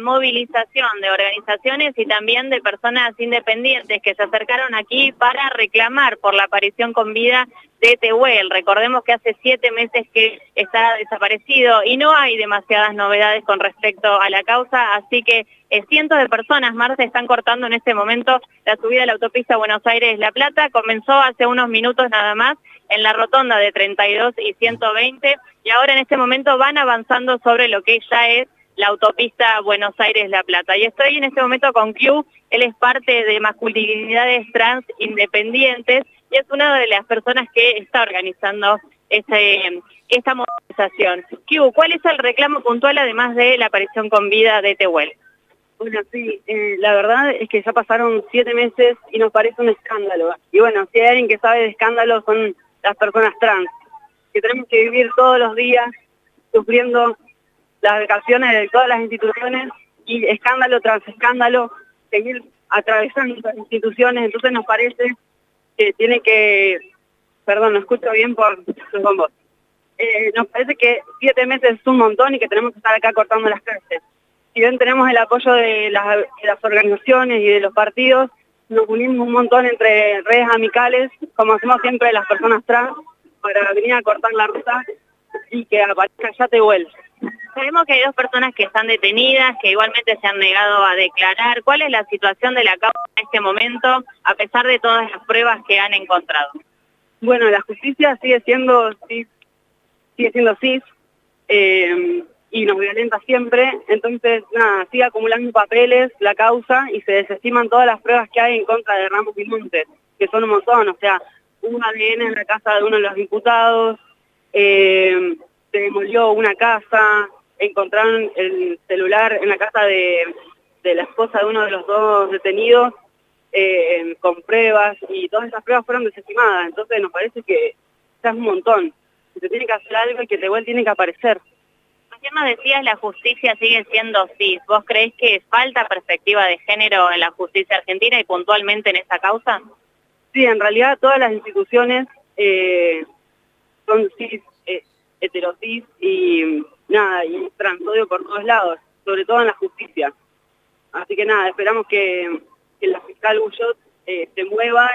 movilización de organizaciones y también de personas independientes que se acercaron aquí para reclamar por la aparición con vida de Tehuel. Recordemos que hace 7 meses que está desaparecido y no hay demasiadas novedades con respecto a la causa, así que cientos de personas, Marce, están cortando en este momento la subida de la autopista Buenos Aires-La Plata. Comenzó hace unos minutos nada más en la rotonda de 32 y 120 y ahora en este momento van avanzando sobre lo que ya es la autopista Buenos Aires-La Plata. Y estoy en este momento con Q, él es parte de Masculinidades Trans Independientes y es una de las personas que está organizando esta movilización. Q, ¿cuál es el reclamo puntual además de la aparición con vida de Tehuel? Bueno, sí, la verdad es que ya pasaron 7 meses y nos parece un escándalo. Y bueno, si hay alguien que sabe de escándalos son las personas trans, que tenemos que vivir todos los días sufriendo las vejaciones de todas las instituciones y escándalo tras escándalo, seguir atravesando las instituciones. Entonces nos parece que tiene que, perdón, no escucho bien por los bombos, nos parece que 7 meses es un montón y que tenemos que estar acá cortando las calles. Si bien tenemos el apoyo de las organizaciones y de los partidos, nos unimos un montón entre redes amicales, como hacemos siempre las personas trans, para venir a cortar la ruta y que aparezca ya Tehuel. Sabemos que hay 2 personas que están detenidas, que igualmente se han negado a declarar. ¿Cuál es la situación de la causa en este momento, a pesar de todas las pruebas que han encontrado? Bueno, la justicia sigue siendo cis, y nos violenta siempre, entonces nada, sigue acumulando papeles la causa y se desestiman todas las pruebas que hay en contra de Ramos y Montes, que son un montón, o sea, hubo un ADN en la casa de uno de los diputados, se demolió una casa, encontraron el celular en la casa de la esposa de uno de los 2 detenidos, con pruebas, y todas esas pruebas fueron desestimadas, entonces nos parece que ya es un montón, que se tiene que hacer algo y que Tehuel tiene que aparecer. Recién nos decías, la justicia sigue siendo cis. ¿Vos creés que falta perspectiva de género en la justicia argentina y puntualmente en esa causa? Sí, en realidad todas las instituciones son cis, heterosis y nada, y transodio por todos lados, sobre todo en la justicia. Así que nada, esperamos que la fiscal Guyot se mueva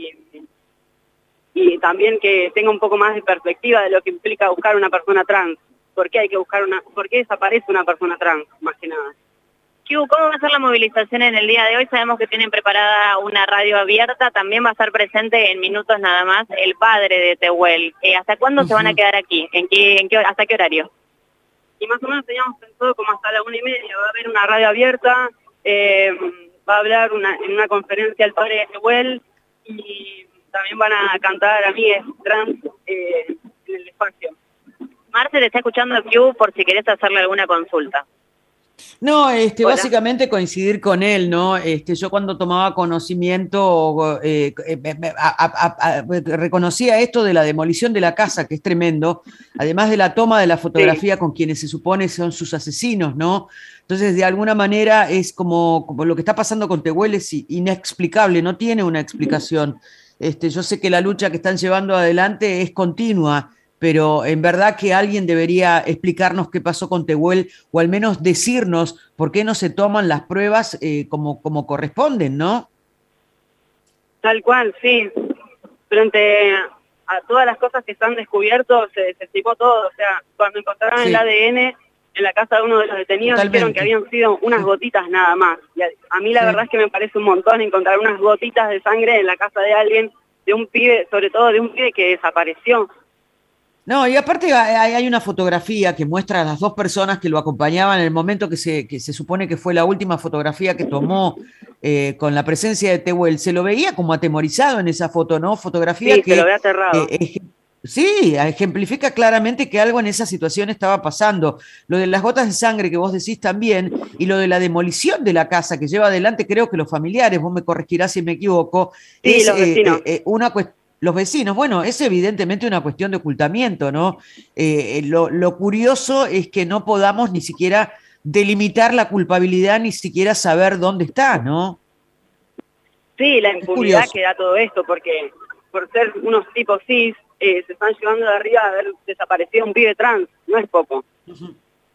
y también que tenga un poco más de perspectiva de lo que implica buscar una persona trans. ¿Por qué hay que buscar por qué desaparece una persona trans, más que nada? ¿Cómo va a ser la movilización en el día de hoy? Sabemos que tienen preparada una radio abierta, también va a estar presente en minutos nada más el padre de Tehuel. ¿Hasta cuándo se van a quedar aquí? ¿Hasta qué horario? Y más o menos teníamos pensado como hasta la 1:30, va a haber una radio abierta, va a hablar en una conferencia el padre de Tehuel y también van a cantar amigues trans en el espacio. Marce, te está escuchando Q por si querés hacerle alguna consulta. No, básicamente coincidir con él, ¿no? Yo cuando tomaba conocimiento reconocía esto de la demolición de la casa, que es tremendo, además de la toma de la fotografía con quienes se supone son sus asesinos, ¿no? Entonces, de alguna manera es como lo que está pasando con Tehuel es inexplicable, no tiene una explicación. Yo sé que la lucha que están llevando adelante es continua, pero en verdad que alguien debería explicarnos qué pasó con Tehuel o al menos decirnos por qué no se toman las pruebas como corresponden, ¿no? Tal cual, sí. Frente a todas las cosas que están descubiertos, se desestimó todo. O sea, cuando encontraron el ADN en la casa de uno de los detenidos, dijeron que habían sido unas gotitas nada más. Y a mí la verdad es que me parece un montón encontrar unas gotitas de sangre en la casa de alguien, de un pibe, sobre todo de un pibe que desapareció. No, y aparte hay una fotografía que muestra a las 2 personas que lo acompañaban en el momento que se supone que fue la última fotografía que tomó con la presencia de Tehuel. Se lo veía como atemorizado en esa foto, ¿no? Fotografía sí, que se lo ve aterrado. Sí, ejemplifica claramente que algo en esa situación estaba pasando. Lo de las gotas de sangre que vos decís también, y lo de la demolición de la casa que lleva adelante, creo que los familiares, vos me corregirás si me equivoco, sí, es los vecinos. una cuestión. Los vecinos, bueno, es evidentemente una cuestión de ocultamiento, ¿no? Lo curioso es que no podamos ni siquiera delimitar la culpabilidad, ni siquiera saber dónde está, ¿no? Sí, la impunidad que da todo esto, porque por ser unos tipos cis, se están llevando de arriba a haber desaparecido un pibe trans, no es poco.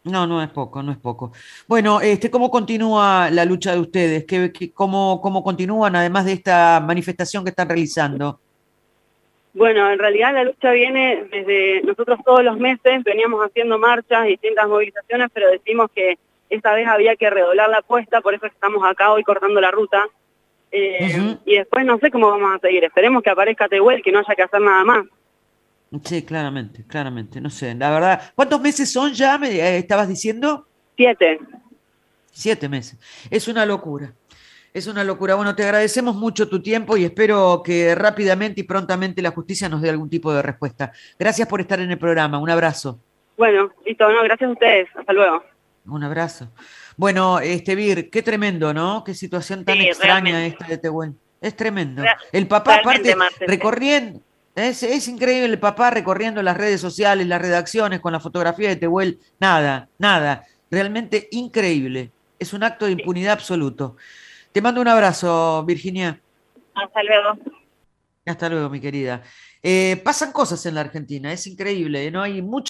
No, no es poco, no es poco. Bueno, ¿cómo continúa la lucha de ustedes? ¿Cómo continúan además de esta manifestación que están realizando? Bueno, en realidad la lucha viene desde nosotros todos los meses, veníamos haciendo marchas, distintas movilizaciones, pero decimos que esta vez había que redoblar la apuesta, por eso estamos acá hoy cortando la ruta. Ujú. Y después no sé cómo vamos a seguir, esperemos que aparezca Tehuel, que no haya que hacer nada más. Sí, claramente, claramente, no sé, la verdad. ¿Cuántos meses son ya? ¿Estabas diciendo? 7. 7 meses. Es una locura. Es una locura. Bueno, te agradecemos mucho tu tiempo y espero que rápidamente y prontamente la justicia nos dé algún tipo de respuesta. Gracias por estar en el programa. Un abrazo. Bueno, listo, no, gracias a ustedes, hasta luego. Un abrazo. Bueno, Vir, qué tremendo, ¿no? Qué situación tan Sí, extraña realmente, esta de Tehuel. Es tremendo. El papá, realmente, aparte, Marce, sí. recorriendo, es increíble el papá recorriendo las redes sociales, las redacciones con la fotografía de Tehuel. Nada, nada. Realmente increíble. Es un acto de Sí. impunidad absoluto. Te mando un abrazo, Virginia. Hasta luego. Hasta luego, mi querida. Pasan cosas en la Argentina, es increíble, ¿no? Hay mucho